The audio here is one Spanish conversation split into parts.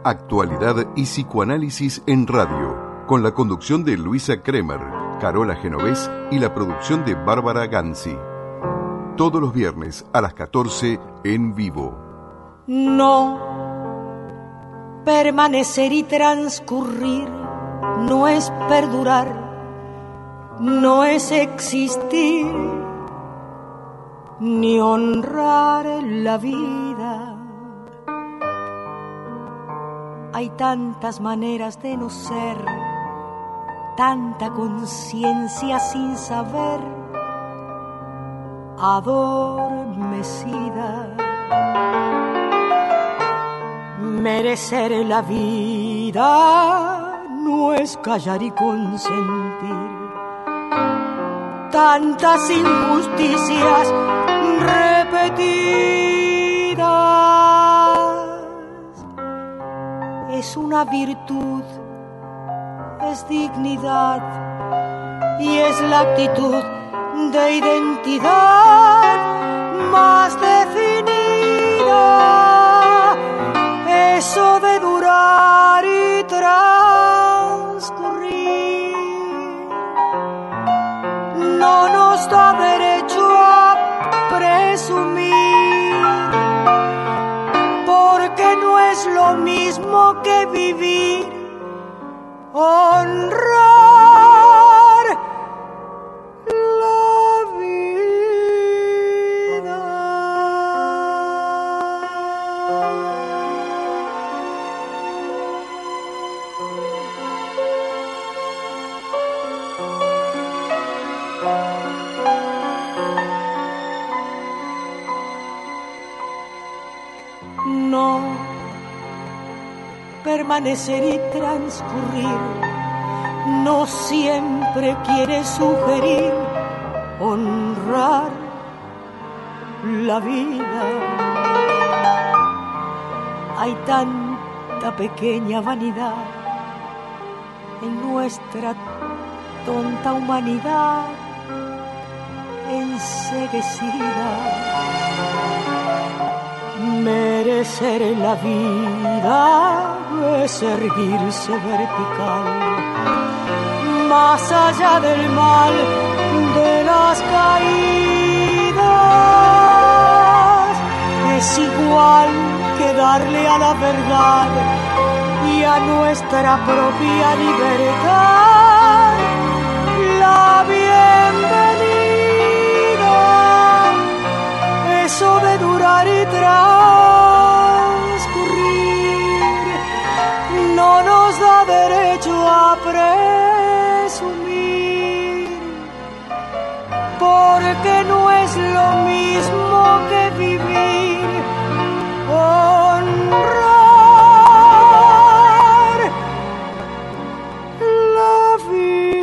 Actualidad y psicoanálisis en radio, con la conducción de Luisa Kremer, Carola Genovés y la producción de Bárbara Ganzi. Todos los viernes a las 14 en vivo. No, permanecer y transcurrir no es perdurar, no es existir, ni honrar la vida. Hay tantas maneras de no ser, tanta conciencia sin saber, adormecida. Merecer la vida no es callar y consentir tantas injusticias repetidas. Es una virtud, es dignidad y es la actitud de identidad más definida. Eso de durar y transcurrir no nos da derecho a presumir, porque no es lo mismo que vivir, honrar la vida. No, permanecer y transcurrir no siempre quiere sugerir honrar la vida. Hay tanta pequeña vanidad en nuestra tonta humanidad enceguecida. Merecer la vida es erguirse vertical, más allá del mal de las caídas. Es igual que darle a la verdad y a nuestra propia libertad la bienvenida. Eso de durar y transcurrir no nos da derecho a presumir, porque no es lo mismo que vivir, honrar la vida.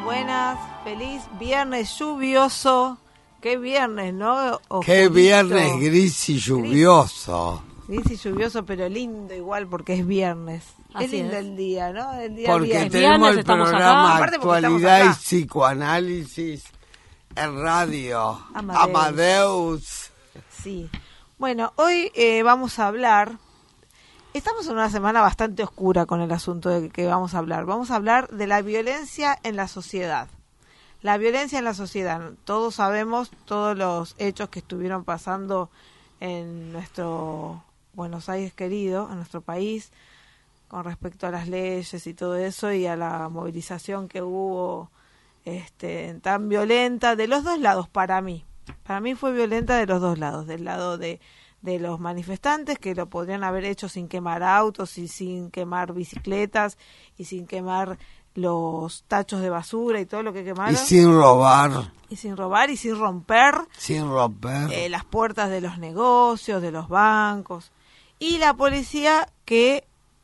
buenas, feliz viernes lluvioso. Qué viernes, ¿no? Qué viernes gris y lluvioso. Gris y lluvioso, pero lindo igual porque es viernes. Así es lindo es. el día, ¿no? El día Porque viernes. tenemos el estamos programa acá. Aparte porque Actualidad y estamos acá. Psicoanálisis en radio. Amadeus. Sí. Bueno, hoy vamos a hablar. Estamos en una semana bastante oscura con el asunto de que vamos a hablar. Vamos a hablar de la violencia en la sociedad. La violencia en la sociedad. Todos sabemos todos los hechos que estuvieron pasando en nuestro Buenos Aires querido, en nuestro país, con respecto a las leyes y todo eso, y a la movilización que hubo tan violenta de los dos lados para mí. Para mí fue violenta de los dos lados, del lado de los manifestantes, que lo podrían haber hecho sin quemar autos y sin quemar bicicletas y sin quemar los tachos de basura y todo lo que quemaron. Y sin robar. Y sin robar y sin romper. Sin romper. Las puertas de los negocios, de los bancos. Y la policía que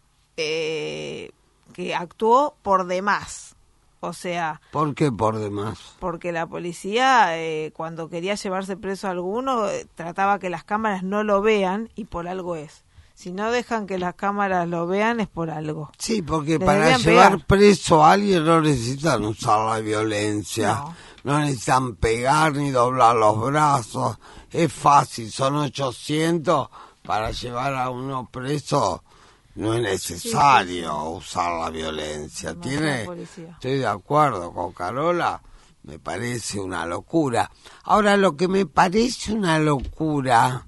actuó por demás. O sea... ¿Por qué por demás? Porque la policía, cuando quería llevarse preso a alguno, trataba que las cámaras no lo vean, y por algo es. Si no dejan que las cámaras lo vean, es por algo. Sí, porque Les para debían llevar pegar. preso a alguien no necesitan usar la violencia. No necesitan pegar ni doblar los brazos. Es fácil, son 800 para llevar a uno preso. No es necesario usar la violencia. Estoy de acuerdo con Carola, me parece una locura. Ahora, lo que me parece una locura,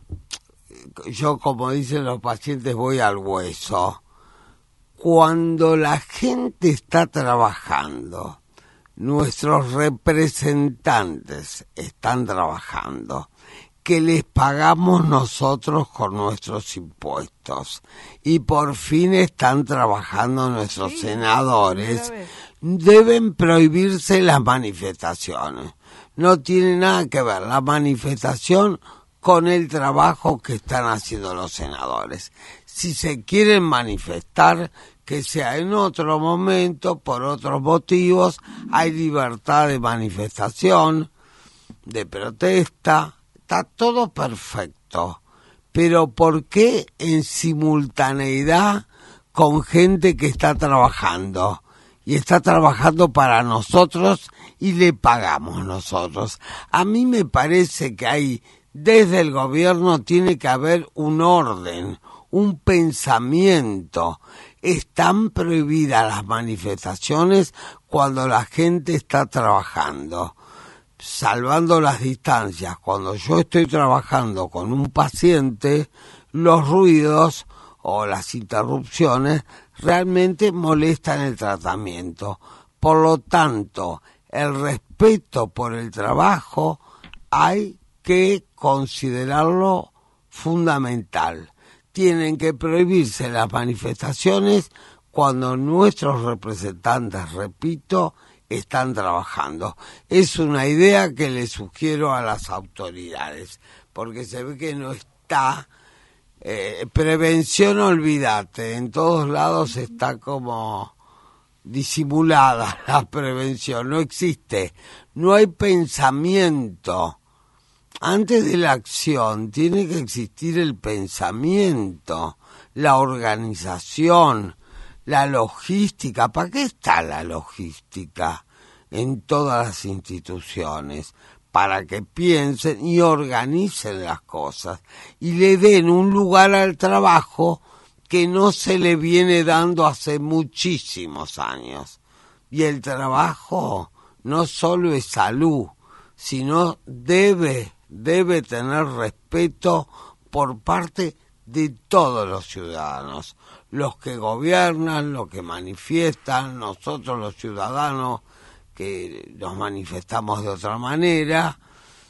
yo, como dicen los pacientes, voy al hueso. Cuando la gente está trabajando, nuestros representantes están trabajando, que les pagamos nosotros con nuestros impuestos, y por fin están trabajando nuestros senadores, deben prohibirse las manifestaciones. No tiene nada que ver la manifestación con el trabajo que están haciendo los senadores. Si se quieren manifestar, que sea en otro momento, por otros motivos. Hay libertad de manifestación, de protesta. Está todo perfecto, pero ¿por qué en simultaneidad con gente que está trabajando? Y está trabajando para nosotros y le pagamos nosotros. A mí me parece que desde el gobierno tiene que haber un orden, un pensamiento. Están prohibidas las manifestaciones cuando la gente está trabajando. Salvando las distancias, cuando yo estoy trabajando con un paciente, los ruidos o las interrupciones realmente molestan el tratamiento. Por lo tanto, el respeto por el trabajo hay que considerarlo fundamental. Tienen que prohibirse las manifestaciones cuando nuestros representantes, repito, están trabajando. Es una idea que le sugiero a las autoridades, porque se ve que no está. Prevención, olvídate, en todos lados está como disimulada la prevención, no existe, no hay pensamiento. Antes de la acción tiene que existir el pensamiento, la organización, la logística. ¿Para qué está la logística en todas las instituciones? Para que piensen y organicen las cosas y le den un lugar al trabajo que no se le viene dando hace muchísimos años. Y el trabajo no solo es salud, sino debe tener respeto por parte de todos los ciudadanos, los que gobiernan, los que manifiestan, nosotros los ciudadanos que nos manifestamos de otra manera,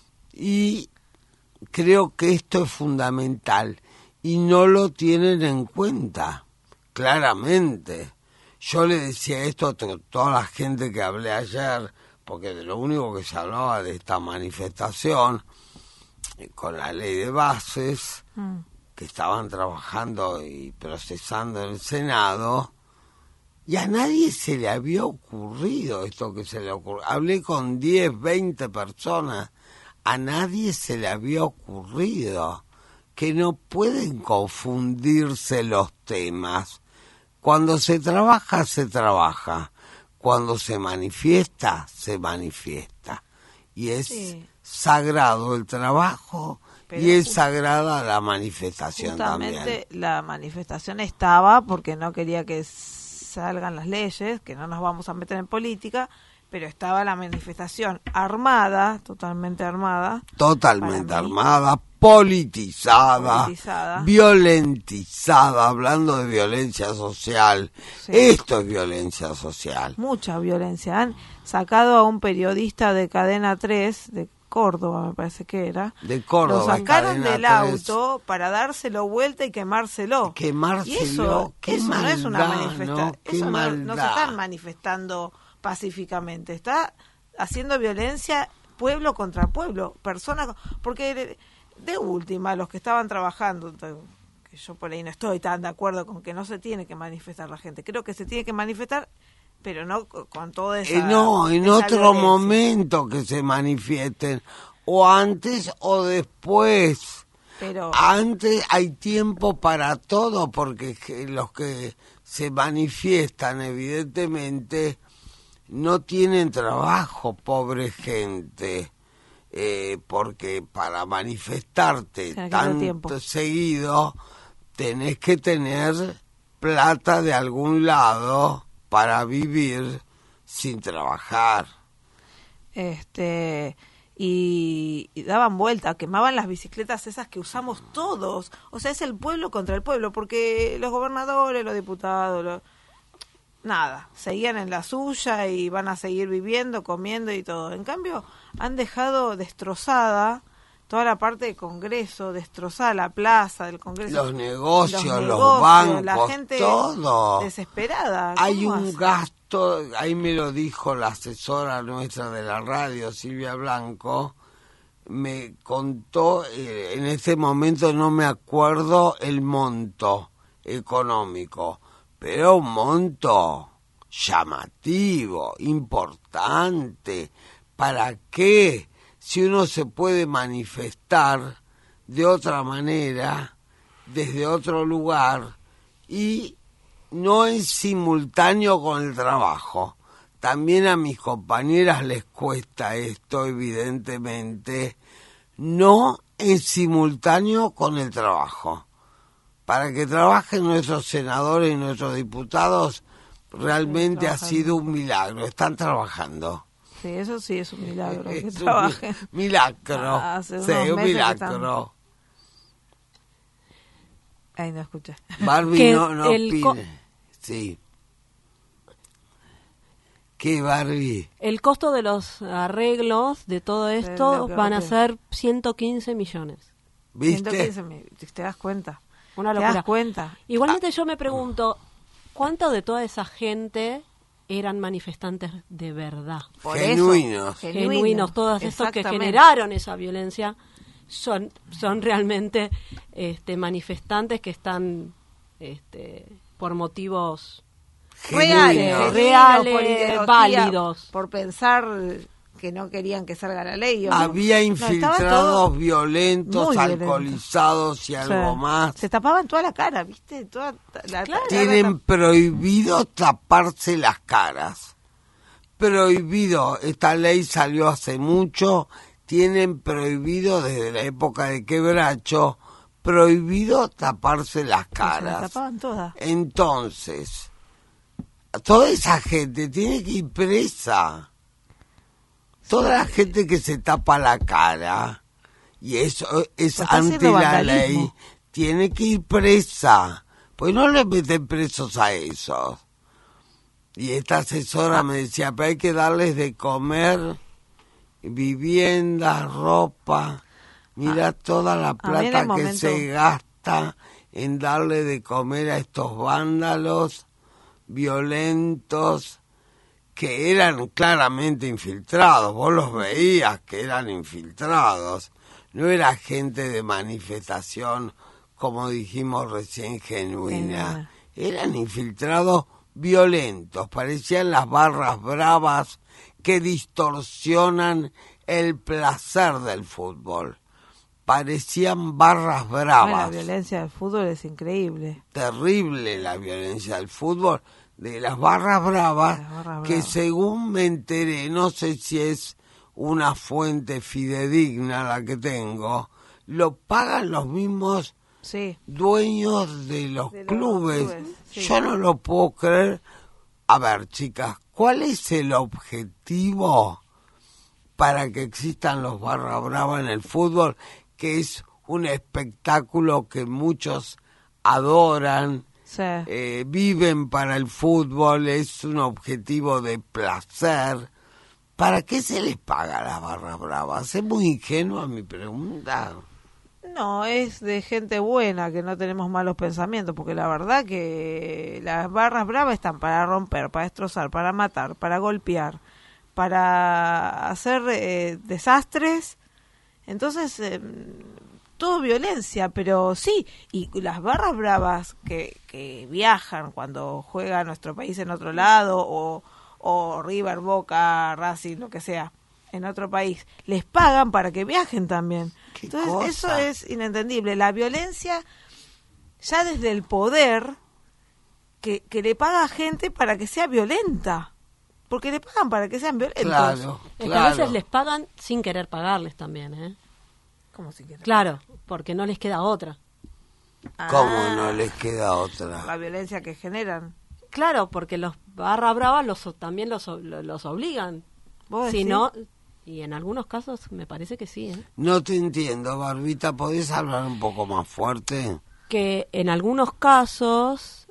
y creo que esto es fundamental y no lo tienen en cuenta, claramente. Yo le decía esto a toda la gente que hablé ayer, porque de lo único que se hablaba de esta manifestación, con la ley de bases, que estaban trabajando y procesando en el Senado, Y a nadie se le había ocurrido esto que se le ocurrió. Hablé con 10, 20 personas. A nadie se le había ocurrido que no pueden confundirse los temas. Cuando se trabaja, se trabaja. Cuando se manifiesta, se manifiesta. Y es sagrado el trabajo. Pero y es sagrada la manifestación justamente también. La manifestación estaba porque no quería que salgan las leyes, que no nos vamos a meter en política, pero estaba la manifestación armada, totalmente armada. Totalmente armada, politizada, violentizada, hablando de violencia social. Sí. Esto es violencia social. Mucha violencia. Han sacado a un periodista de Cadena 3, de Córdoba me parece que era. De Córdoba. Lo sacaron del auto para dárselo vuelta y quemárselo. Quemárselo, y eso maldad, no es una manifestación. Eso no se están manifestando pacíficamente. Está haciendo violencia pueblo contra pueblo, personas, porque de última los que estaban trabajando, que yo por ahí no estoy tan de acuerdo con que no se tiene que manifestar la gente. Creo que se tiene que manifestar, pero no con toda esa no, en esa otro violencia. momento que se manifiesten, o antes o después. Pero antes hay tiempo para todo, porque los que se manifiestan evidentemente no tienen trabajo, pobre gente, porque para manifestarte tanto seguido tenés que tener plata de algún lado para vivir sin trabajar. Y daban vuelta, quemaban las bicicletas esas que usamos todos. O sea, es el pueblo contra el pueblo, porque los gobernadores, los diputados, nada, seguían en la suya y van a seguir viviendo, comiendo y todo. En cambio, han dejado destrozada toda la parte del Congreso, destrozada la plaza del Congreso. Los negocios, los bancos, la gente todo. Desesperada. Hay un gasto, ahí me lo dijo la asesora nuestra de la radio, Silvia Blanco, me contó, en este momento no me acuerdo el monto económico, pero un monto llamativo, importante. ¿Para qué? Si uno se puede manifestar de otra manera, desde otro lugar, y no en simultáneo con el trabajo. También a mis compañeras les cuesta esto, evidentemente, no en simultáneo con el trabajo. Para que trabajen nuestros senadores y nuestros diputados, realmente ha sido un milagro. Están trabajando. Sí, eso sí es un milagro, que trabajen. Milagro, sí, un milagro. Ay, no escuché. Barbie no opine. Sí. ¿Qué, Barbie? El costo de los arreglos de todo esto van a ser 115 millones. ¿Viste? 115, ¿te das cuenta? Una locura. ¿Te das cuenta? Igualmente yo me pregunto, ¿cuánto de toda esa gente eran manifestantes de verdad? Genuinos, todos estos que generaron esa violencia son realmente manifestantes que están por motivos reales, válidos, por pensar que no querían que salga la ley. Había infiltrados violentos, alcoholizados y algo más. Se tapaban toda la cara, ¿viste? Tienen prohibido taparse las caras. Prohibido. Esta ley salió hace mucho. Tienen prohibido desde la época de Quebracho, prohibido taparse las caras. Se tapaban todas. Entonces, toda esa gente tiene que ir presa. Toda la gente que se tapa la cara, y eso es ante la ley, tiene que ir presa. Pues no le meten presos a esos. Y esta asesora me decía, pero hay que darles de comer, vivienda, ropa. Mira toda la plata que se gasta en darle de comer a estos vándalos violentos, que eran claramente infiltrados. Vos los veías que eran infiltrados. No era gente de manifestación, como dijimos recién, genuina. Eran infiltrados violentos, parecían las barras bravas que distorsionan el placer del fútbol. Parecían barras bravas. La violencia del fútbol es increíble. Terrible la violencia del fútbol, de las barras bravas, que según me enteré, no sé si es una fuente fidedigna la que tengo, lo pagan los mismos dueños de los clubes. Sí. Yo no lo puedo creer. A ver, chicas, ¿cuál es el objetivo para que existan los barra brava en el fútbol? Que es un espectáculo que muchos adoran, viven para el fútbol, es un objetivo de placer. ¿Para qué se les paga a las barras bravas? ¿Es muy ingenua mi pregunta? No, es de gente buena, que no tenemos malos pensamientos, porque la verdad que las barras bravas están para romper, para destrozar, para matar, para golpear, para hacer desastres. Entonces, todo violencia, pero sí, y las barras bravas que viajan cuando juega nuestro país en otro lado, o River, Boca, Racing, lo que sea, en otro país, les pagan para que viajen también. Entonces, eso es inentendible. La violencia, ya desde el poder, que le paga a gente para que sea violenta. Porque le pagan para que sean violentos. Claro. Es que a veces les pagan sin querer pagarles también, ¿eh? ¿Cómo sin querer? Claro, porque no les queda otra. ¿Cómo no les queda otra? La violencia que generan. Claro, porque los barra bravas también los obligan. Si no, y en algunos casos me parece que sí, ¿eh? No te entiendo, Barbita, ¿podés hablar un poco más fuerte? Que en algunos casos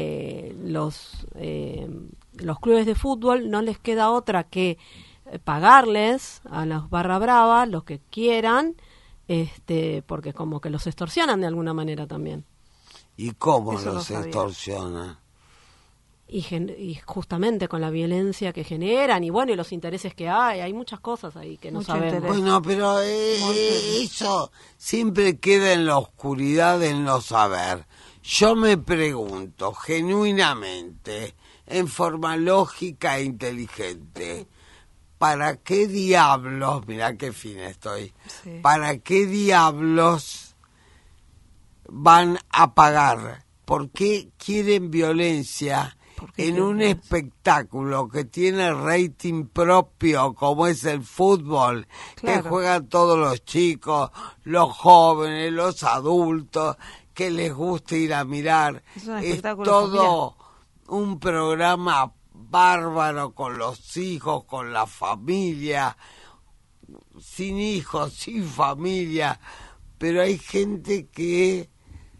los clubes de fútbol no les queda otra que pagarles a los barra brava los que quieran, porque como que los extorsionan de alguna manera también. ¿Y cómo los extorsionan? Y justamente con la violencia que generan y bueno, y los intereses que hay muchas cosas ahí que no sabemos. Bueno, pero eso siempre queda en la oscuridad del no saber. Yo me pregunto genuinamente, en forma lógica e inteligente, ¿para qué diablos, mirá qué fina estoy, para qué diablos van a pagar? ¿Por qué quieren violencia en un espectáculo que tiene rating propio como es el fútbol, que juegan todos los chicos, los jóvenes, los adultos, que les gusta ir a mirar? Es todo un programa bárbaro con los hijos, con la familia, sin hijos, sin familia, pero hay gente que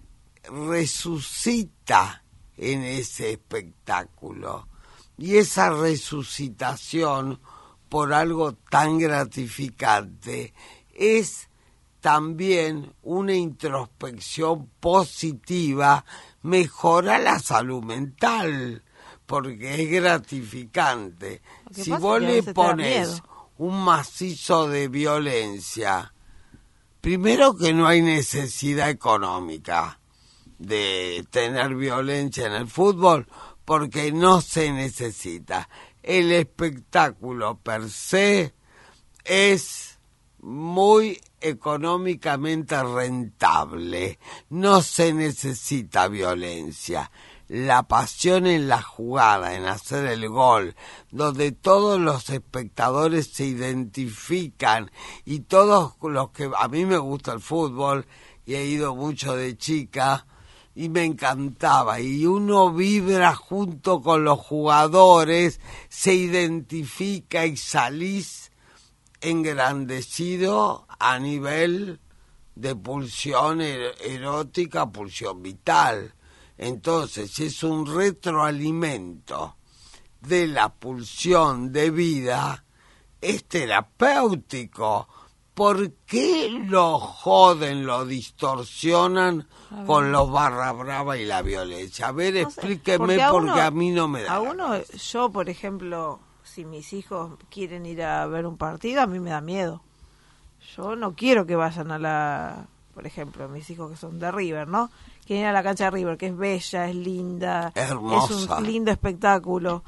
resucita en ese espectáculo, y esa resucitación por algo tan gratificante es también una introspección positiva, mejora la salud mental porque es gratificante. Si vos le pones un macizo de violencia, primero que no hay necesidad económica de tener violencia en el fútbol porque no se necesita. El espectáculo per se es muy económicamente rentable, no se necesita violencia. La pasión en la jugada, en hacer el gol, donde todos los espectadores se identifican y todos los que... A mí me gusta el fútbol y he ido mucho de chica y me encantaba, y uno vibra junto con los jugadores, se identifica y salís engrandecido a nivel de pulsión erótica, pulsión vital. Entonces es un retroalimento de la pulsión de vida, es terapéutico. ¿Por qué lo joden, lo distorsionan con los barra brava y la violencia? A ver, no explíqueme, porque a mí no me da. Yo, por ejemplo, si mis hijos quieren ir a ver un partido, a mí me da miedo. Yo no quiero que vayan por ejemplo, mis hijos que son de River, ¿no? quieren ir a la cancha de River, que es bella, es linda, hermosa, es un lindo espectáculo.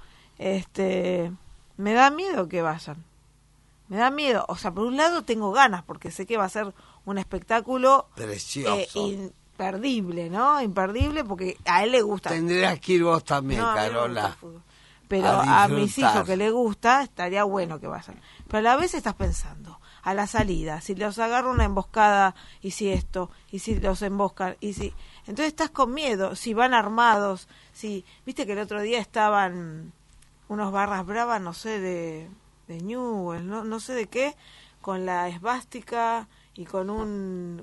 Me da miedo que vayan. Me da miedo. O sea, por un lado tengo ganas, porque sé que va a ser un espectáculo precioso, imperdible, ¿no? Imperdible, porque a él le gusta. Tendrías que ir vos también, no, Carola. Pero a mis hijos que les gusta, estaría bueno que vayan. Pero a la vez estás pensando, a la salida, si los agarra una emboscada, y si esto, y si los emboscan, y si... Entonces estás con miedo, si van armados, si... Viste que el otro día estaban unos barras bravas, no sé, de Newell, no sé de qué, con la esvástica y con un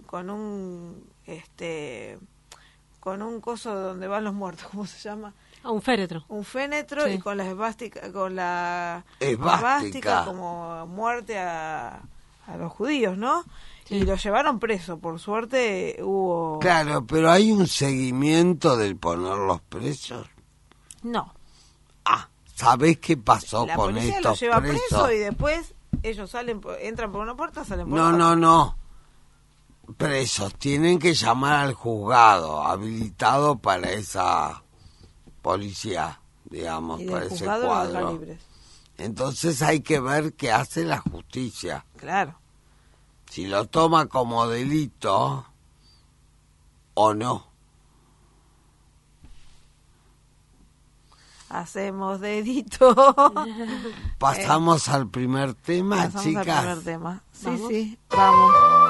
coso donde van los muertos, ¿cómo se llama? Un féretro. Un féretro, sí. Y con la esvástica, esvástica como muerte a los judíos, ¿no? Sí. Y lo llevaron preso, por suerte hubo... Claro, pero ¿hay un seguimiento del ponerlos presos? No. ¿Sabés qué pasó con estos presos? La policía los lleva preso y después ellos entran por una puerta, salen por otra. No. Presos, tienen que llamar al juzgado habilitado para esa policía, digamos, para ese cuadro. Entonces hay que ver qué hace la justicia. Claro. Si lo toma como delito o no. Hacemos dedito. Pasamos al primer tema, chicas. Al primer tema. Sí, vamos.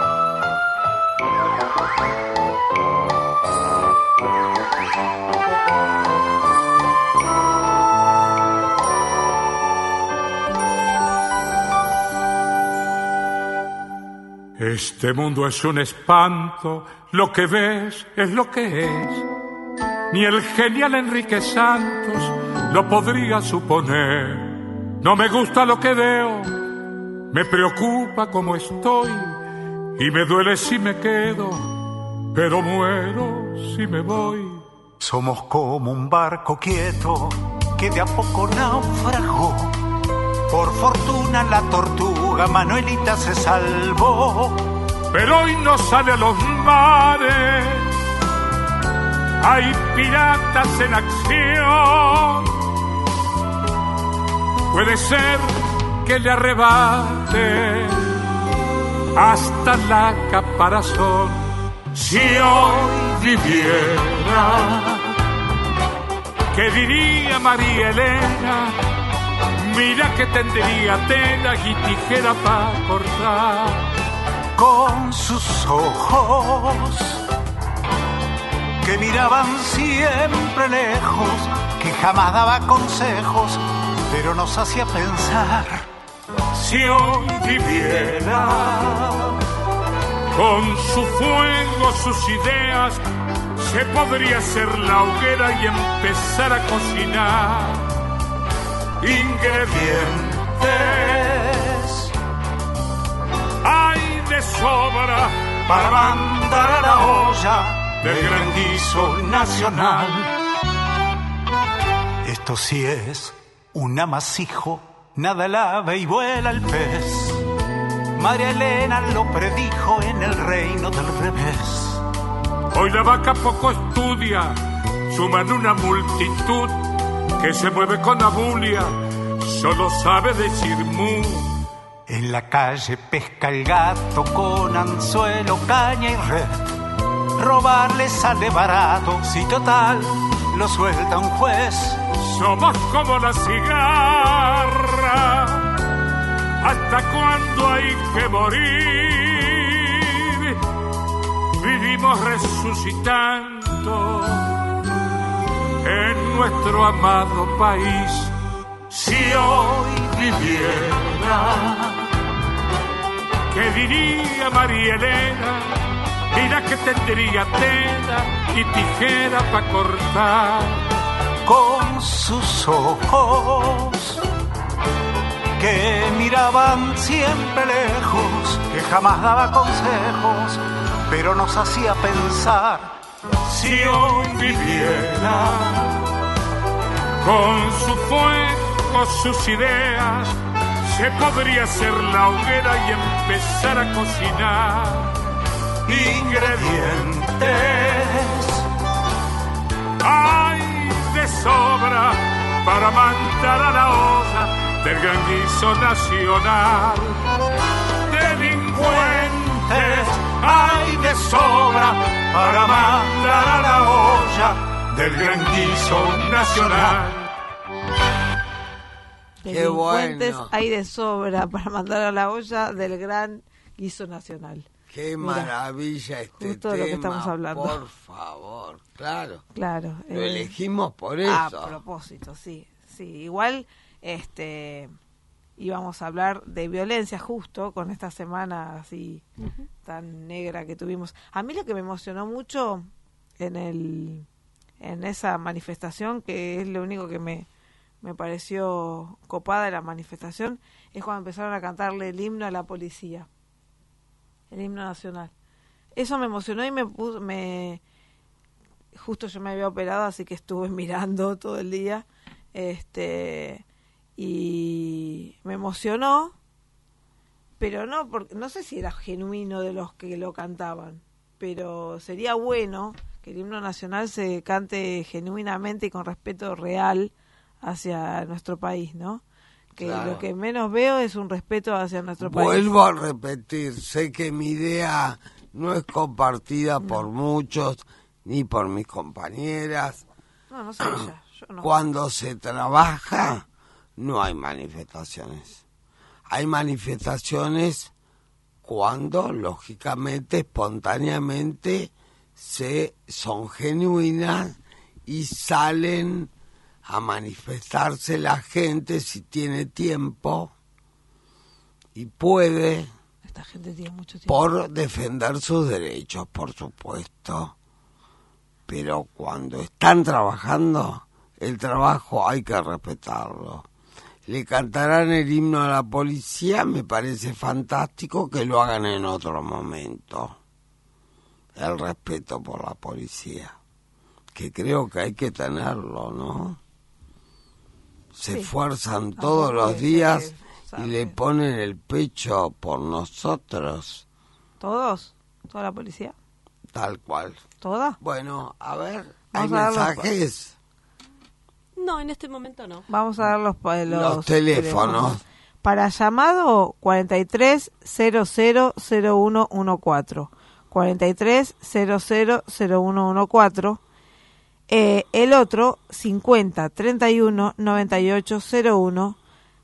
Este mundo es un espanto, lo que ves es lo que es. Ni el genial Enrique Santos lo podría suponer. No me gusta lo que veo, me preocupa cómo estoy, y me duele si me quedo, pero muero si me voy. Somos como un barco quieto que de a poco naufragó. Por fortuna la tortuga Manuelita se salvó. Pero hoy no sale a los mares, hay piratas en acción. Puede ser que le arrebate hasta la caparazón. Si hoy viviera, ¿qué diría María Elena? Mira que tendría tela y tijera para cortar. Con sus ojos que miraban siempre lejos, que jamás daba consejos, pero nos hacía pensar. Si hoy viviera, con su fuego, sus ideas, se podría hacer la hoguera y empezar a cocinar. Ingredientes hay de sobra para mandar a la olla del gran guiso nacional. Esto sí es un amasijo, nada lava y vuela el pez. María Elena lo predijo en el reino del revés. Hoy la vaca poco estudia, suman una multitud que se mueve con abulia, solo sabe decir mu. En la calle pesca el gato con anzuelo, caña y red. Robarle sale barato, si total lo suelta un juez. Somos como la cigarra, ¿hasta cuándo hay que morir? Vivimos resucitando en nuestro amado país. Si hoy viviera, ¿qué diría María Elena? Mira que tendría tela y tijera para cortar. Con sus ojos que miraban siempre lejos, que jamás daba consejos, pero nos hacía pensar. Si hoy viviera, con su fuego, sus ideas, se podría hacer la hoguera y empezar a cocinar. Ingredientes hay de sobra para mandar a la olla del gran guiso nacional. Delincuentes hay de sobra para mandar a la olla del gran guiso nacional. Delincuentes hay de sobra para mandar a la olla del gran guiso nacional. Qué maravilla este justo tema, de lo que estamos hablando. Por favor, claro. Lo elegimos por eso. A propósito, sí. Igual, íbamos a hablar de violencia justo con esta semana así tan negra que tuvimos. A mí lo que me emocionó mucho en esa manifestación, que es lo único que me pareció copada de la manifestación, es cuando empezaron a cantarle el himno a la policía, el himno nacional. Eso me emocionó y justo yo me había operado, así que estuve mirando todo el día, y me emocionó, pero no sé si era genuino de los que lo cantaban, pero sería bueno que el himno nacional se cante genuinamente y con respeto real hacia nuestro país, ¿no? Que claro. Lo que menos veo es un respeto hacia nuestro país. Vuelvo a repetir, sé que mi idea no es compartida por muchos, ni por mis compañeras. No sé ella, yo no. Cuando se trabaja, no hay manifestaciones. Hay manifestaciones cuando, lógicamente, espontáneamente, son genuinas y salen a manifestarse la gente si tiene tiempo y puede. Esta gente tiene mucho tiempo. Por defender sus derechos, por supuesto. Pero cuando están trabajando, el trabajo hay que respetarlo. Le cantarán el himno a la policía, me parece fantástico que lo hagan en otro momento. El respeto por la policía, que creo que hay que tenerlo, ¿no? Se esfuerzan todos los días y le ponen el pecho por nosotros. ¿Todos? ¿Toda la policía? Tal cual. ¿Toda? Bueno, a ver, ¿hay mensajes? No, en este momento no. Vamos a dar los teléfonos. Para llamado 43000114. 43000114. El otro 50319801.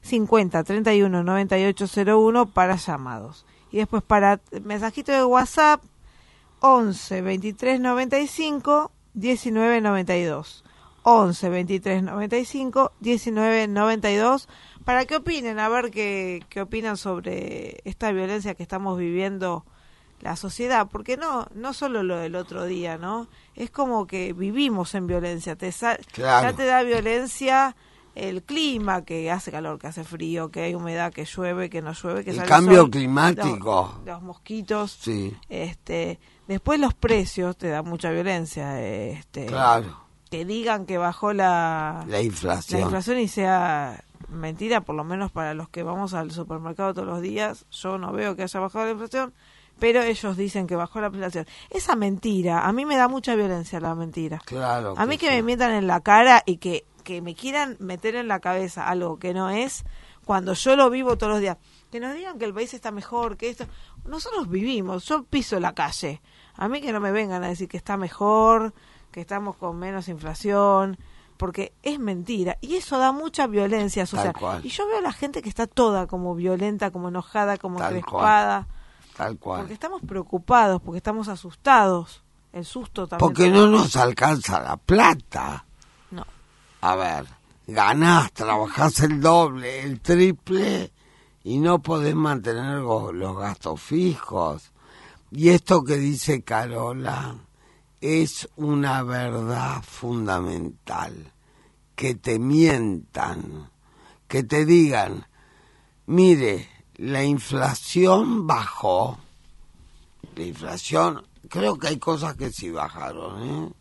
50319801 para llamados. Y después para mensajito de WhatsApp 11 23 95 19 92. 11 23 95 19 92 para que opinen, a ver qué opinan sobre esta violencia que estamos viviendo la sociedad, porque no solo lo del otro día, ¿no? Es como que vivimos en violencia, claro. Ya te da violencia el clima, que hace calor, que hace frío, que hay humedad, que llueve, que no llueve, que el sale cambio sol, climático, los mosquitos, sí. Después los precios te da mucha violencia, claro. Que digan que bajó la inflación y sea mentira, por lo menos para los que vamos al supermercado todos los días. Yo no veo que haya bajado la inflación, pero ellos dicen que bajó la inflación. Esa mentira, a mí me da mucha violencia la mentira. Claro. A mí que me mientan en la cara y que me quieran meter en la cabeza algo que no es, cuando yo lo vivo todos los días. Que nos digan que el país está mejor, que esto. Nosotros vivimos, yo piso la calle. A mí que no me vengan a decir que está mejor, que estamos con menos inflación, porque es mentira. Y eso da mucha violencia social. Y yo veo a la gente que está toda como violenta, como enojada, como crespada. Tal cual. Porque estamos preocupados, porque estamos asustados. El susto también. Porque no nos alcanza la plata. No. A ver, ganás, trabajás el doble, el triple y no podés mantener los gastos fijos. Y esto que dice Carola es una verdad fundamental. Que te mientan, que te digan, mire, la inflación bajó. La inflación, creo que hay cosas que sí bajaron,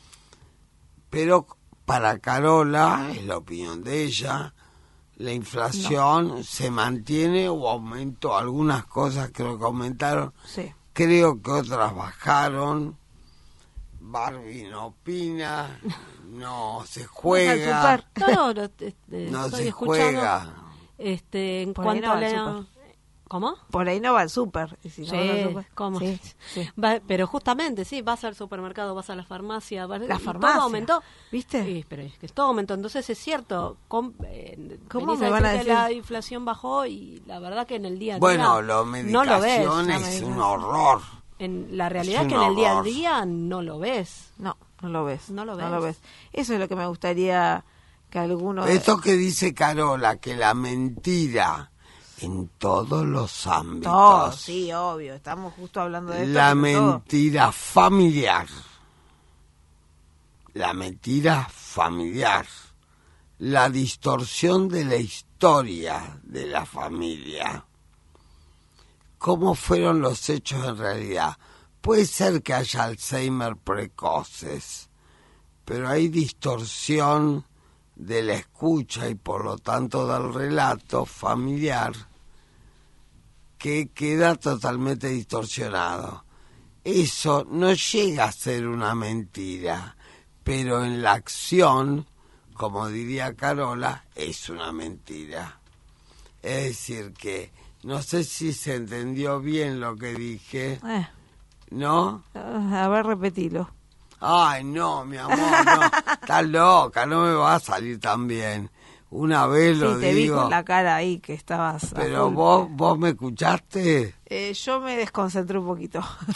pero para Carola, es la opinión de ella, la inflación se mantiene o aumentó. Algunas cosas creo que aumentaron, sí. Creo que otras bajaron. Barbie no opina, no se juega. No se juega. En cuanto a la... ¿Cómo? Por ahí no va al súper. Sí, ¿cómo? Sí. Pero justamente, sí, vas al supermercado, vas a la farmacia. La farmacia. Todo aumentó. ¿Viste? Sí, pero es que todo aumentó. Entonces es cierto. ¿Cómo me van a decir que la inflación bajó y la verdad que en el día a día... Bueno, la medicación es un horror. En la realidad es que en el día a día no lo ves. No lo ves. No lo ves. Eso es lo que me gustaría que algunos... Esto que dice Carola, que la mentira... En todos los ámbitos. Sí, obvio. Estamos justo hablando de esto. La mentira familiar. La mentira familiar. La distorsión de la historia de la familia. ¿Cómo fueron los hechos en realidad? Puede ser que haya Alzheimer precoces, pero hay distorsión de la escucha y por lo tanto del relato familiar que queda totalmente distorsionado. Eso no llega a ser una mentira, pero en la acción, como diría Carola, es una mentira. Es decir que, no sé si se entendió bien lo que dije, ¿no? A ver, repetilo. Ay, no, mi amor, no, estás loca, no me va a salir tan bien. Una vez lo digo. Sí, te vi con la cara ahí que estabas... Pero vos me escuchaste. Yo me desconcentré un poquito.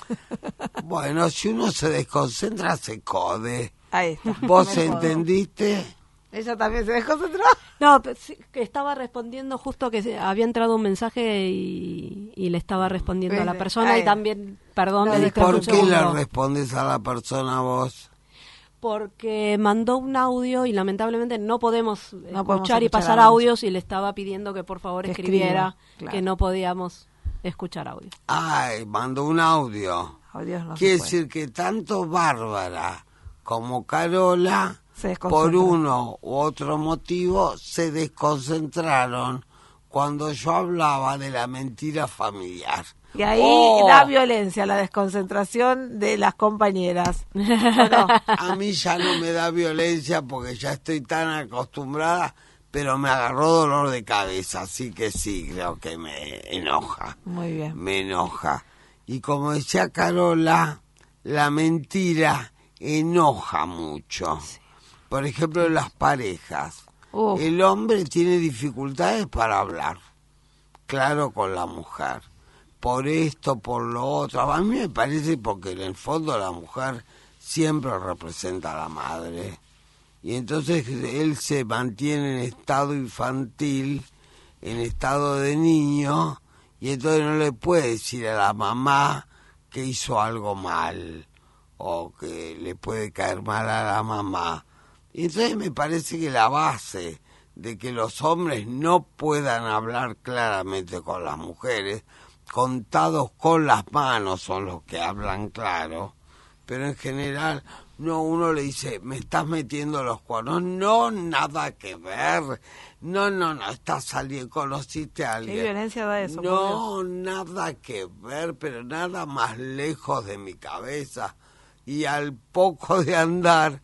Bueno, si uno se desconcentra, se code. Ahí está. ¿Vos entendiste? ¿Ella también se desconcentró? No, sí, que estaba respondiendo justo que había entrado un mensaje y le estaba respondiendo a la persona y también, perdón. ¿Y por qué le respondes a la persona vos? Porque mandó un audio y lamentablemente no podemos escuchar y pasar audios y le estaba pidiendo que por favor escribiera que no podíamos escuchar audio. Ay, mandó un audio. Quiere decir que tanto Bárbara como Carola, por uno u otro motivo, se desconcentraron cuando yo hablaba de la mentira familiar. Y ahí la violencia, la desconcentración de las compañeras. No, a mí ya no me da violencia porque ya estoy tan acostumbrada, pero me agarró dolor de cabeza, así que sí, creo que me enoja. Muy bien. Me enoja. Y como decía Carola, la mentira enoja mucho. Sí. Por ejemplo, en las parejas. El hombre tiene dificultades para hablar, claro, con la mujer. Por esto, por lo otro. A mí me parece porque en el fondo la mujer siempre representa a la madre. Y entonces él se mantiene en estado infantil, en estado de niño, y entonces no le puede decir a la mamá que hizo algo mal o que le puede caer mal a la mamá. Y entonces me parece que la base de que los hombres no puedan hablar claramente con las mujeres, contados con las manos son los que hablan claro, pero en general no, uno le dice, me estás metiendo los cuernos, no, nada que ver, no, estás saliendo, conociste a alguien. ¿Qué violencia da eso? No, nada que ver, pero nada más lejos de mi cabeza. Y al poco de andar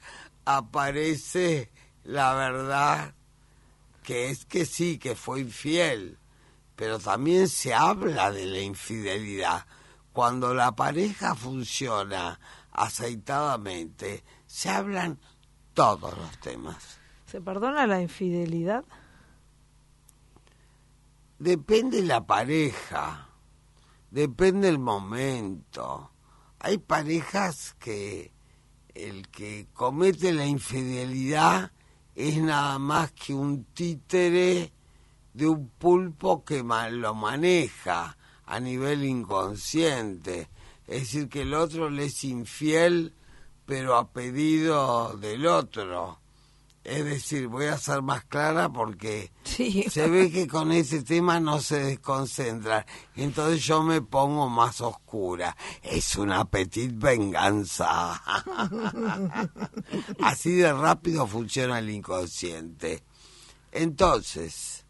aparece la verdad, que es que sí, que fue infiel. Pero también se habla de la infidelidad. Cuando la pareja funciona aceitadamente, se hablan todos los temas. ¿Se perdona la infidelidad? Depende de la pareja, depende del momento. Hay parejas que el que comete la infidelidad es nada más que un títere de un pulpo que lo maneja a nivel inconsciente. Es decir, que el otro le es infiel, pero a pedido del otro. Es decir, voy a ser más clara porque se ve que con ese tema no se desconcentra. Entonces yo me pongo más oscura. Es una petite venganza. Así de rápido funciona el inconsciente. Entonces,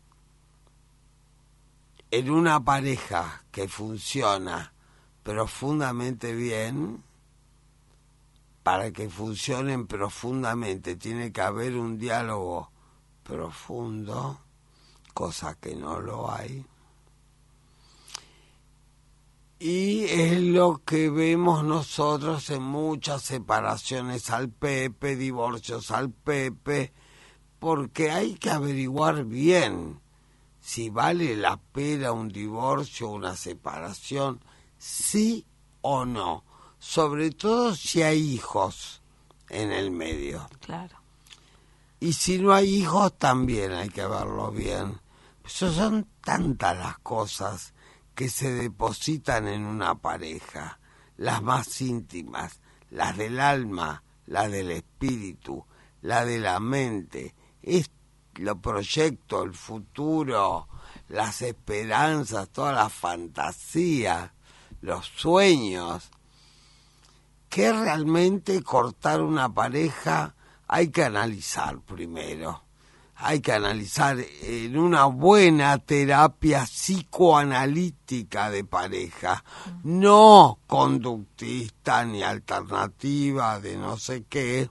en una pareja que funciona profundamente bien, para que funcionen profundamente tiene que haber un diálogo profundo, cosa que no lo hay. Y es lo que vemos nosotros en muchas separaciones al Pepe, divorcios al Pepe, porque hay que averiguar bien si vale la pena un divorcio o una separación, sí o no, sobre todo si hay hijos en el medio. Claro. Y si no hay hijos también hay que verlo bien. Eso son tantas las cosas que se depositan en una pareja, las más íntimas, las del alma, las del espíritu, la de la mente, es los proyectos, el futuro, las esperanzas, toda la fantasía, los sueños, que realmente cortar una pareja hay que analizar primero. Hay que analizar en una buena terapia psicoanalítica de pareja, no conductista ni alternativa de no sé qué,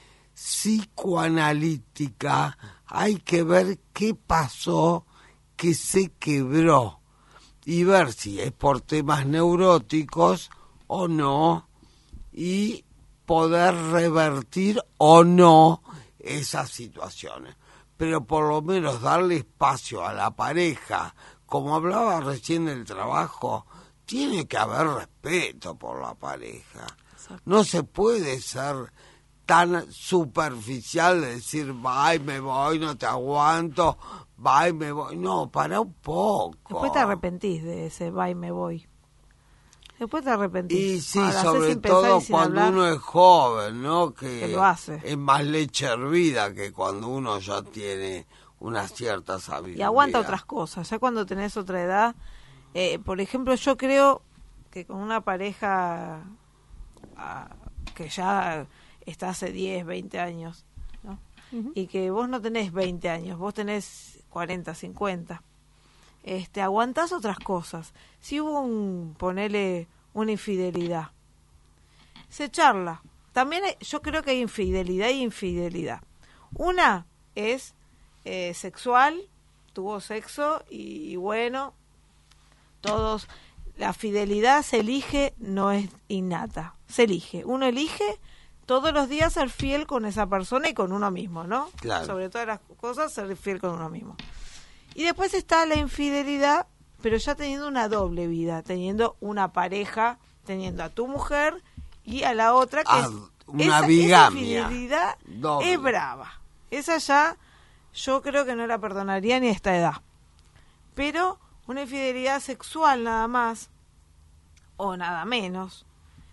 psicoanalítica. Hay que ver qué pasó, que se quebró, y ver si es por temas neuróticos o no, y poder revertir o no esas situaciones. Pero por lo menos darle espacio a la pareja, como hablaba recién del trabajo, tiene que haber respeto por la pareja. Exacto. No se puede ser tan superficial de decir, va y me voy, no te aguanto, va y me voy. No, para un poco. Después te arrepentís de ese va y me voy. Después te arrepentís. Y sí, sobre todo cuando uno es joven, ¿no? Que lo hace. Es más leche hervida que cuando uno ya tiene una cierta sabiduría. Y aguanta otras cosas. Ya cuando tenés otra edad, por ejemplo, yo creo que con una pareja que ya está hace 10, 20 años, ¿no? Uh-huh. Y que vos no tenés 20 años, vos tenés 40, 50. Aguantás otras cosas. Si hubo ponele una infidelidad, se charla. También yo creo que hay infidelidad y infidelidad. Una es sexual, tuvo sexo y bueno, todos, la fidelidad se elige, no es innata, se elige. Uno elige todos los días ser fiel con esa persona y con uno mismo, ¿no? Claro. Sobre todas las cosas, ser fiel con uno mismo. Y después está la infidelidad, pero ya teniendo una doble vida, teniendo una pareja, teniendo a tu mujer y a la otra, que una bigamia. Esa infidelidad doble. Es brava. Esa ya yo creo que no la perdonaría ni a esta edad. Pero una infidelidad sexual nada más, o nada menos,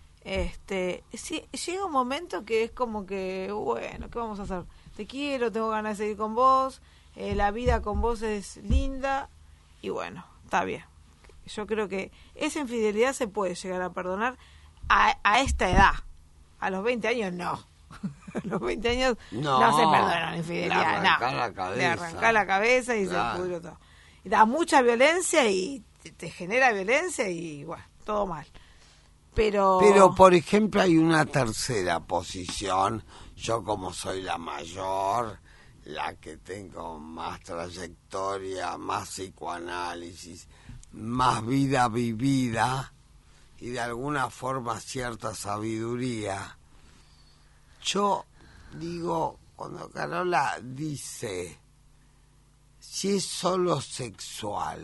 llega un momento que es como que, bueno, ¿qué vamos a hacer? Te quiero, tengo ganas de seguir con vos, la vida con vos es linda y bueno, está bien. Yo creo que esa infidelidad se puede llegar a perdonar a esta edad. A los 20 años no. A los 20 años no se perdona la infidelidad. Le arranca la cabeza y claro. Se pudrió todo. Y da mucha violencia y te genera violencia y bueno, todo mal. Pero por ejemplo hay una tercera posición. Yo como soy la mayor, la que tengo más trayectoria, más psicoanálisis, más vida vivida y de alguna forma cierta sabiduría. Yo digo, cuando Carola dice, si es solo sexual,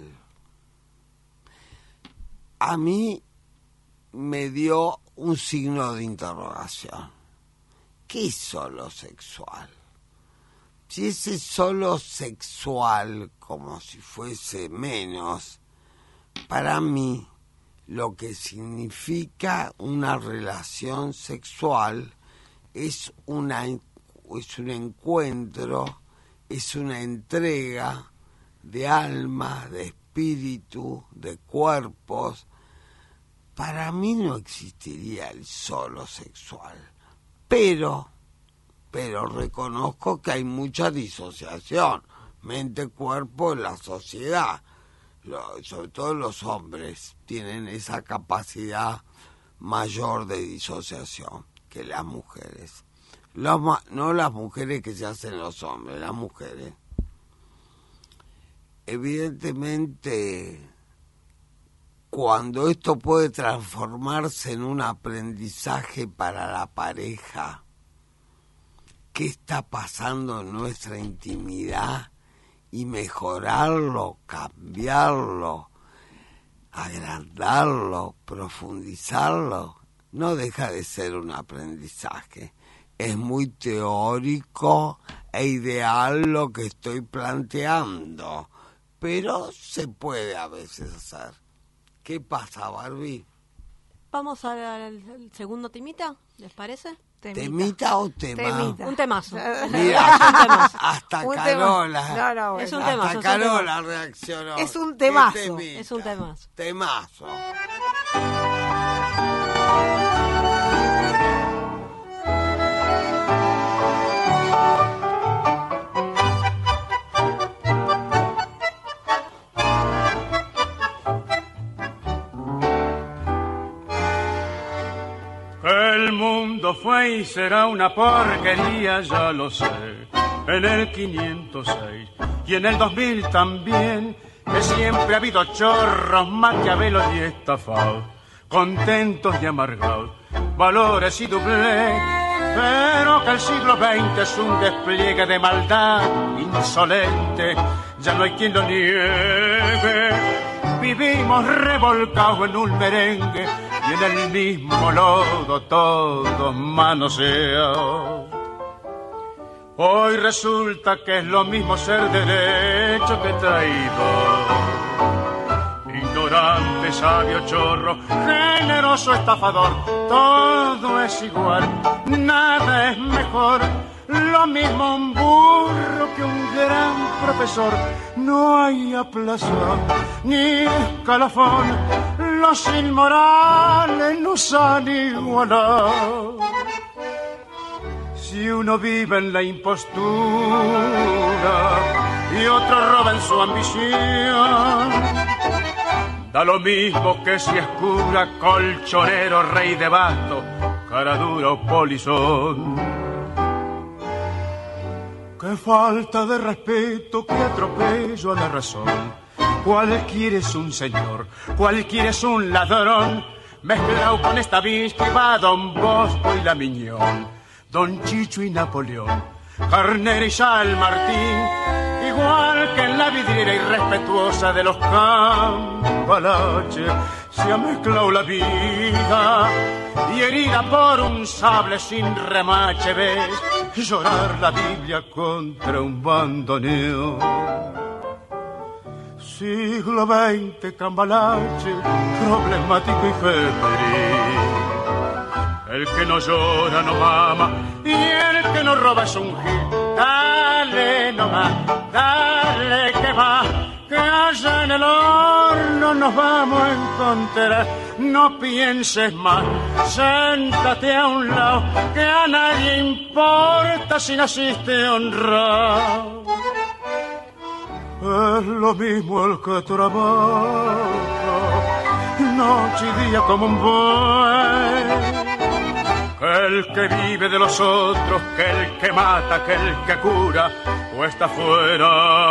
a mí me dio un signo de interrogación. ¿Qué es solo sexual? Si ese solo sexual, como si fuese menos, para mí lo que significa una relación sexual es un encuentro, es una entrega de alma, de espíritu, de cuerpos. Para mí no existiría el solo sexual, pero reconozco que hay mucha disociación, mente-cuerpo en la sociedad. Sobre todo los hombres tienen esa capacidad mayor de disociación, que las mujeres. No las mujeres que se hacen los hombres, las mujeres. Evidentemente, cuando esto puede transformarse en un aprendizaje para la pareja, ¿qué está pasando en nuestra intimidad? Y mejorarlo, cambiarlo, agrandarlo, profundizarlo, no deja de ser un aprendizaje. Es muy teórico e ideal lo que estoy planteando, pero se puede a veces hacer. ¿Qué pasa, Barbie? Vamos al segundo temita, ¿les parece? ¿Temita o tema? Temita. Un temazo. Mira, un temazo. Hasta un Carola. No, es un temazo. Hasta Carola reaccionó. Es un temazo. Es un temazo. Temazo. El mundo fue y será una porquería, ya lo sé, en el 506 y en el 2000 también, que siempre ha habido chorros, maquiavelos y estafados, contentos y amargados, valores y doblez, pero que el siglo XX es un despliegue de maldad insolente, ya no hay quien lo niegue. Vivimos revolcados en un merengue y en el mismo lodo todos manoseados. Hoy resulta que es lo mismo ser derecho que traidor, ignorante, sabio, chorro, generoso, estafador. Todo es igual, nada es mejor, lo mismo un burro que un gran profesor. No hay aplazón ni escalafón, los inmorales nos han igualado. Si uno vive en la impostura y otro roba en su ambición, da lo mismo que si es cura, colchonero, rey de basto, cara dura o polizón. Qué falta de respeto, qué atropello a la razón. Cualquiera es un señor, cualquiera es un ladrón, mezclado con esta bicha que va Don Bosco y la Miñón, Don Chicho y Napoleón, Carnera y San Martín, igual que en la vidriera irrespetuosa de los cambalaches, se ha mezclado la vida y herida por un sable sin remache ves llorar la Biblia contra un bandoneón. Siglo XX, cambalache, problemático y febril. El que no llora no mama y el que no roba es un gil. Dale nomás, dale que va, que allá en el horno nos vamos a encontrar. No pienses más, séntate a un lado, que a nadie importa si naciste honrado. Es lo mismo el que trabaja noche y día como un buey, que el que vive de los otros, que el que mata, que el que cura, o está fuera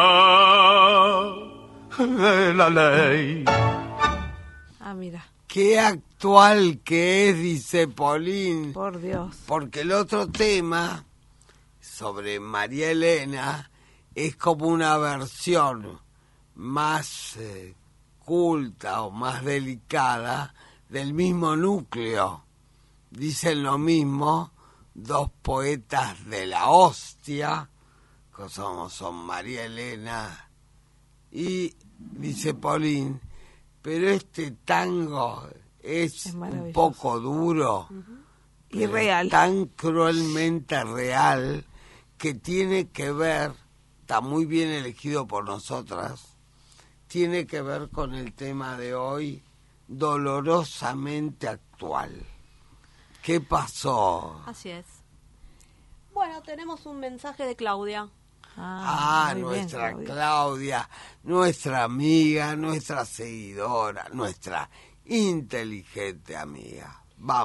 de la ley. Ah, mira. Qué actual que es, dice Paulín. Por Dios. Porque el otro tema, sobre María Elena, es como una versión más culta o más delicada del mismo núcleo. Dicen lo mismo dos poetas de la hostia, que son María Elena y, dice Paulín, pero este tango es un poco duro y real, tan cruelmente real, que tiene que ver, está muy bien elegido por nosotras, tiene que ver con el tema de hoy, dolorosamente actual. ¿Qué pasó? Así es. Bueno, tenemos un mensaje de Claudia. Nuestra bien, Claudia, nuestra amiga, nuestra seguidora, nuestra inteligente amiga. Vamos.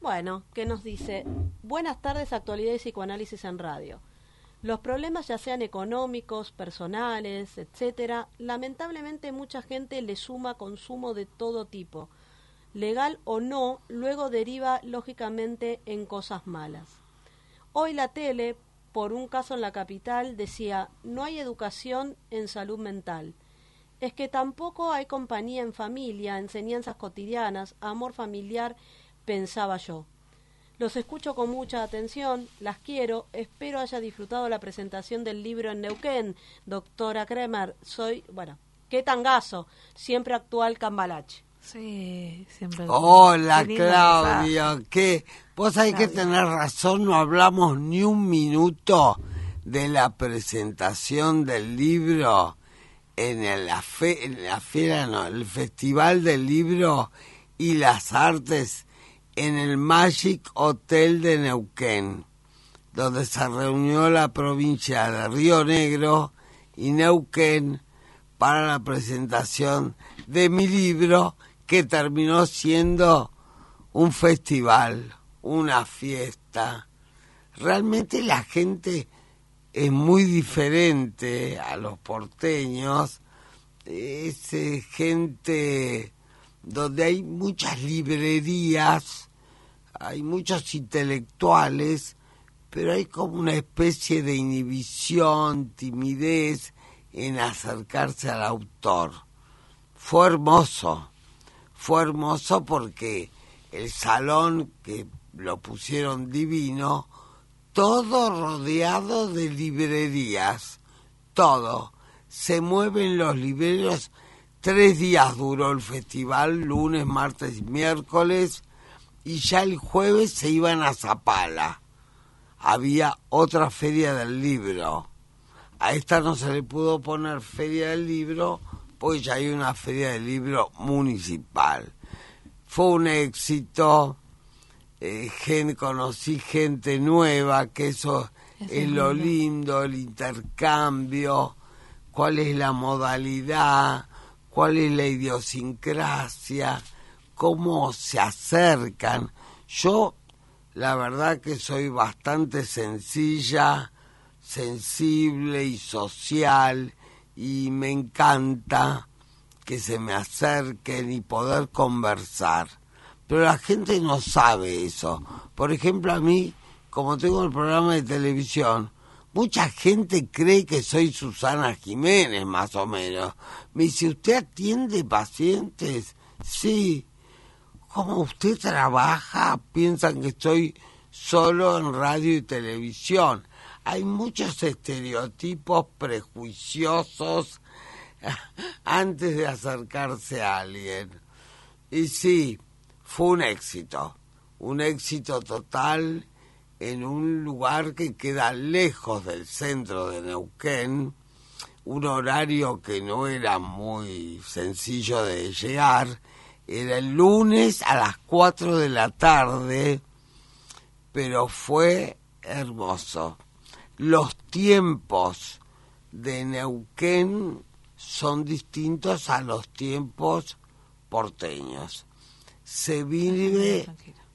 Bueno, ¿qué nos dice? Buenas tardes, Actualidad y Psicoanálisis en Radio. Los problemas, ya sean económicos, personales, etcétera, lamentablemente mucha gente le suma consumo de todo tipo. Legal o no, luego deriva lógicamente en cosas malas. Hoy la tele, por un caso en la capital, decía: no hay educación en salud mental. Es que tampoco hay compañía en familia, enseñanzas cotidianas, amor familiar, pensaba yo. Los escucho con mucha atención, las quiero, espero haya disfrutado la presentación del libro en Neuquén. Doctora Kremer, qué tangazo, siempre actual Cambalache. Sí, siempre. Hola, Claudio, vos hay que tener razón, no hablamos ni un minuto de la presentación del libro en el Festival del Libro y las Artes en el Magic Hotel de Neuquén, donde se reunió la provincia de Río Negro y Neuquén para la presentación de mi libro, que terminó siendo un festival, una fiesta. Realmente la gente es muy diferente a los porteños, es gente donde hay muchas librerías, hay muchos intelectuales, pero hay como una especie de inhibición, timidez en acercarse al autor. Fue hermoso porque el salón, que lo pusieron divino, todo rodeado de librerías, todo. Se mueven los libreros. 3 días duró el festival, lunes, martes y miércoles, y ya el jueves se iban a Zapala. Había otra feria del libro. A esta no se le pudo poner feria del libro, porque ya hay una feria del libro municipal. Fue un éxito, conocí gente nueva, que eso es lo lindo, el intercambio, cuál es la modalidad, cuál es la idiosincrasia, cómo se acercan. Yo, la verdad que soy bastante sencilla, sensible y social, y me encanta que se me acerquen y poder conversar. Pero la gente no sabe eso. Por ejemplo, a mí, como tengo el programa de televisión, mucha gente cree que soy Susana Jiménez, más o menos. Me dice, ¿usted atiende pacientes? Sí. ¿Cómo usted trabaja? Piensan que estoy solo en radio y televisión. Hay muchos estereotipos prejuiciosos antes de acercarse a alguien. Y sí, fue un éxito total, en un lugar que queda lejos del centro de Neuquén, un horario que no era muy sencillo de llegar. Era el lunes a las 4 de la tarde, pero fue hermoso. Los tiempos de Neuquén son distintos a los tiempos porteños. Se vive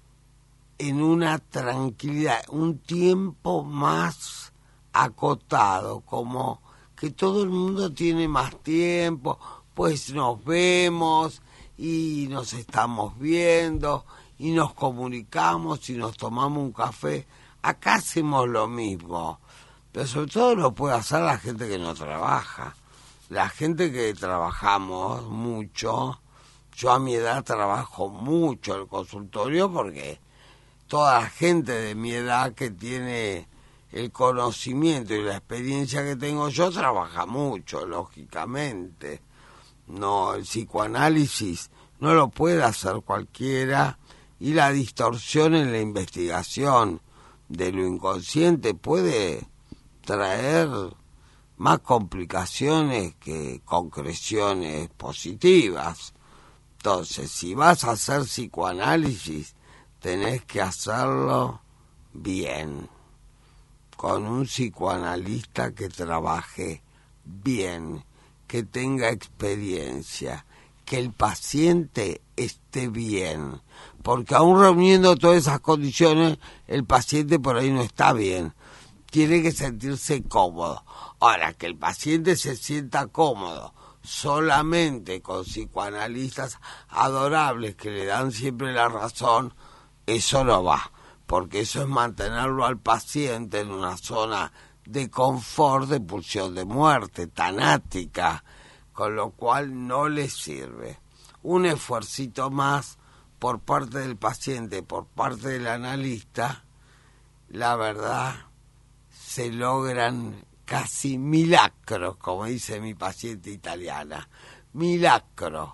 en una tranquilidad, un tiempo más acotado, como que todo el mundo tiene más tiempo, pues nos vemos y nos estamos viendo y nos comunicamos y nos tomamos un café. Acá hacemos lo mismo, pero sobre todo lo puede hacer la gente que no trabaja. La gente que trabajamos mucho, yo a mi edad trabajo mucho el consultorio, porque toda la gente de mi edad que tiene el conocimiento y la experiencia que tengo yo trabaja mucho, lógicamente. No, el psicoanálisis no lo puede hacer cualquiera, y la distorsión en la investigación de lo inconsciente puede traer más complicaciones que concreciones positivas. Entonces, si vas a hacer psicoanálisis, tenés que hacerlo bien, con un psicoanalista que trabaje bien, que tenga experiencia, que el paciente esté bien, porque aún reuniendo todas esas condiciones, el paciente por ahí no está bien. Tiene que sentirse cómodo. Ahora, que el paciente se sienta cómodo solamente con psicoanalistas adorables que le dan siempre la razón, eso no va, porque eso es mantenerlo al paciente en una zona de confort, de pulsión de muerte, tanática, con lo cual no le sirve. Un esfuercito más por parte del paciente, por parte del analista, la verdad, se logran casi milagros, como dice mi paciente italiana. Milagro.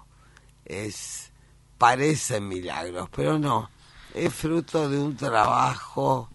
Parecen milagros, pero no. Es fruto de un trabajo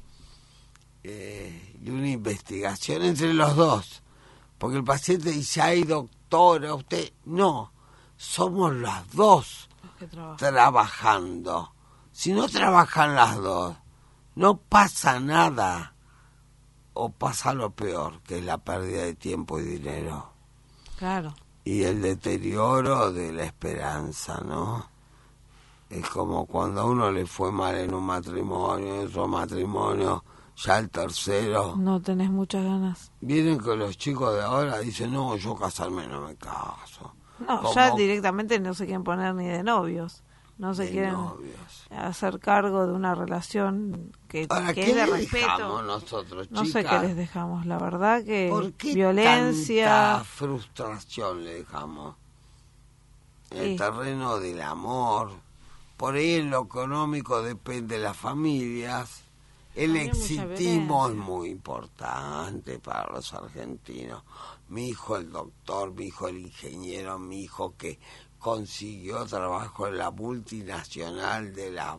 y una investigación entre los dos. Porque el paciente dice, ay doctora, usted... No, somos las dos trabajando. Si no trabajan las dos, no pasa nada. O pasa lo peor, que es la pérdida de tiempo y dinero. Claro. Y el deterioro de la esperanza, ¿no? Es como cuando a uno le fue mal en un matrimonio, en otro matrimonio, ya el tercero... No tenés muchas ganas. Vienen que los chicos de ahora dicen, no, yo casarme no me caso. No, como... ya directamente no se quieren poner ni de novios. No se quieren hacer cargo de una relación que ahora, es ¿qué de le respeto. Dejamos nosotros, chicas? No sé qué les dejamos, la verdad que ¿Por qué violencia, tanta frustración le dejamos? El terreno del amor, por ahí en lo económico depende de las familias. El exitismo es muy importante para los argentinos. Mi hijo el doctor, mi hijo el ingeniero, mi hijo que consiguió trabajo en la multinacional de las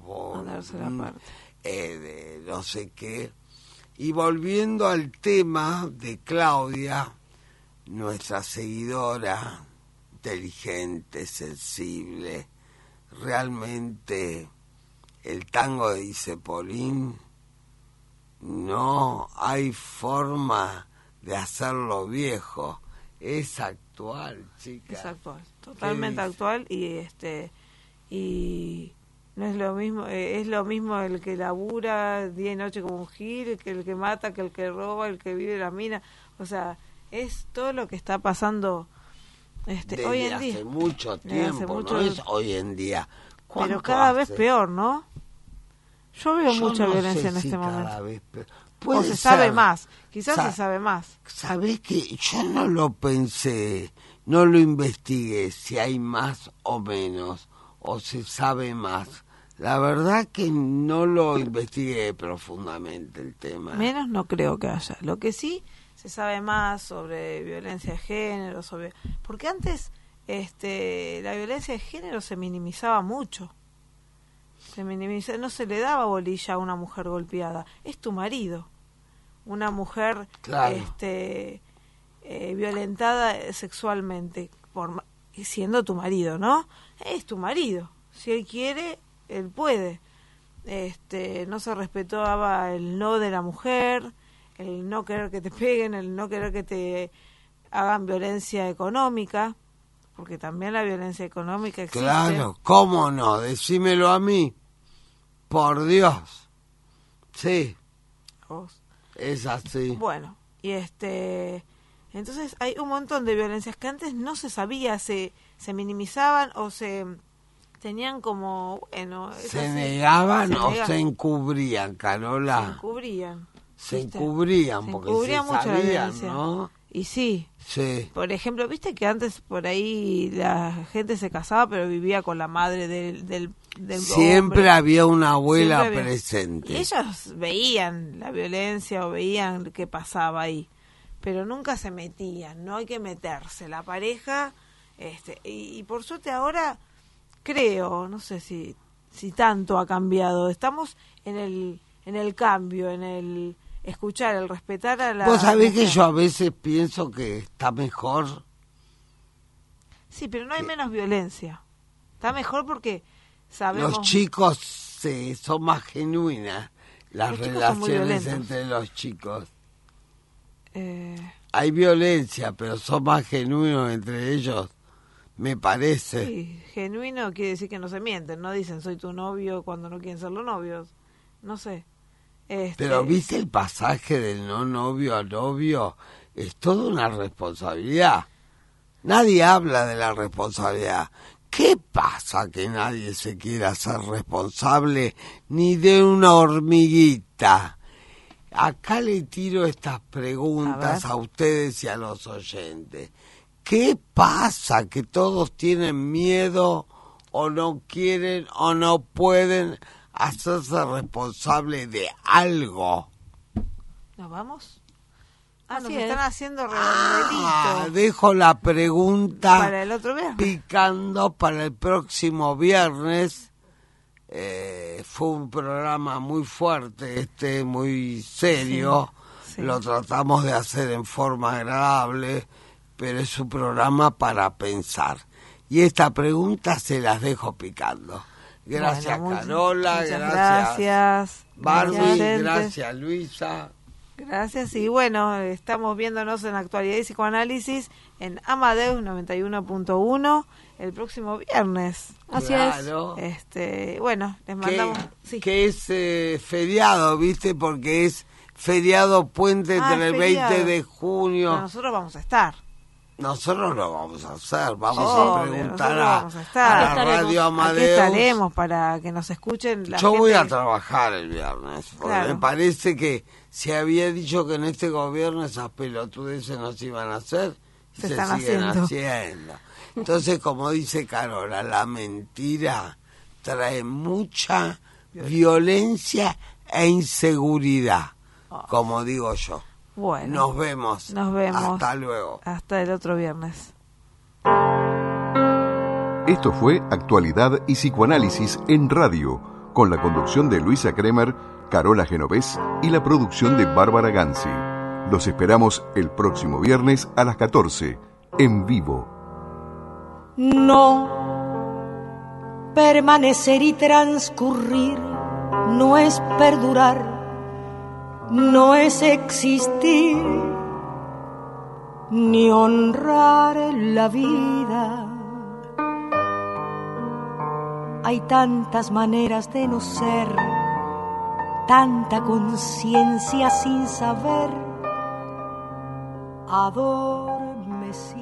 de no sé qué. Y volviendo al tema de Claudia, nuestra seguidora, inteligente, sensible, realmente el tango de Isepolín, no hay forma de hacerlo viejo, es actual, chica. Es actual, totalmente actual, y no es lo mismo, es lo mismo el que labura día y noche como un gil, que el que mata, que el que roba, el que vive en la mina, o sea, es todo lo que está pasando hoy en día. Hace mucho tiempo, no es hoy en día. Pero cada vez peor, ¿no? Yo veo mucha violencia en este momento. Cada vez peor. O se sabe más, quizás se sabe más. ¿Sabés que yo no lo pensé, no lo investigué si hay más o menos, o se sabe más? La verdad que no lo investigué profundamente el tema. Menos no creo que haya. Lo que sí se sabe más sobre violencia de género, porque antes la violencia de género se minimizaba mucho. No se le daba bolilla a una mujer golpeada. Es tu marido. Una mujer violentada sexualmente, siendo tu marido, ¿no? Es tu marido. Si él quiere, él puede. No se respetaba el no de la mujer, el no querer que te peguen, el no querer que te hagan violencia económica, porque también la violencia económica existe. Claro, ¿cómo no? Decímelo a mí. Por Dios. Sí. ¿Vos? Es así. Bueno, y entonces hay un montón de violencias que antes no se sabía, se minimizaban o se tenían como, bueno... ¿Se negaban o se encubrían, Carola? Se encubrían. Se encubrían, porque se mucho sabían, la violencia, ¿no? Y sí. Sí. Por ejemplo, viste que antes por ahí la gente se casaba pero vivía con la madre del siempre hombre. Había una abuela presente. Y ellos veían la violencia o veían qué pasaba ahí, pero nunca se metían. No hay que meterse. La pareja, y por suerte ahora creo, no sé si tanto ha cambiado. Estamos en el cambio, en el escuchar, el respetar a la... Vos sabés que yo a veces pienso que está mejor. Sí, pero no hay menos violencia. Está mejor porque sabemos... Los chicos son más genuinas, las relaciones entre los chicos. Hay violencia, pero son más genuinos entre ellos. me parece. Sí, genuino quiere decir que no se mienten, no dicen soy tu novio cuando no quieren ser los novios, no sé. Pero ¿viste el pasaje del no novio a novio? Es toda una responsabilidad. Nadie habla de la responsabilidad. ¿Qué pasa que nadie se quiera hacer responsable ni de una hormiguita? Acá le tiro estas preguntas a ustedes y a los oyentes. ¿Qué pasa que todos tienen miedo o no quieren o no pueden hacerse responsable de algo? ¿Nos vamos? Nos están haciendo redondelitos. Dejo la pregunta para el otro viernes, picando para el próximo viernes. Fue un programa muy fuerte, muy serio. Sí. Lo tratamos de hacer en forma agradable, pero es un programa para pensar. Y esta pregunta se las dejo picando. Gracias, bueno, Carola, gracias Barbie, gracias Luisa. Gracias, y bueno, estamos viéndonos en Actualidad y Psicoanálisis en Amadeus 91.1 el próximo viernes. Así es. Bueno, les mandamos... Que es feriado, ¿viste? Porque es feriado puente entre el 20 de junio. Pero nosotros vamos a estar. Nosotros lo vamos a hacer, vamos a preguntar a la Radio Amadeus. Aquí estaremos para que nos escuchen. Yo voy a trabajar el viernes, porque me parece que se había dicho que en este gobierno esas pelotudeces no se iban a hacer, se siguen haciendo. Entonces, como dice Carola, la mentira trae mucha violencia e inseguridad, como digo yo. Bueno, nos vemos. Hasta luego. Hasta el otro viernes. Esto fue Actualidad y Psicoanálisis en Radio, con la conducción de Luisa Kremer, Carola Genovés y la producción de Bárbara Ganzi. Los esperamos el próximo viernes a las 14, en vivo. No, permanecer y transcurrir no es perdurar. No es existir, ni honrar la vida. Hay tantas maneras de no ser, tanta conciencia sin saber adormecida.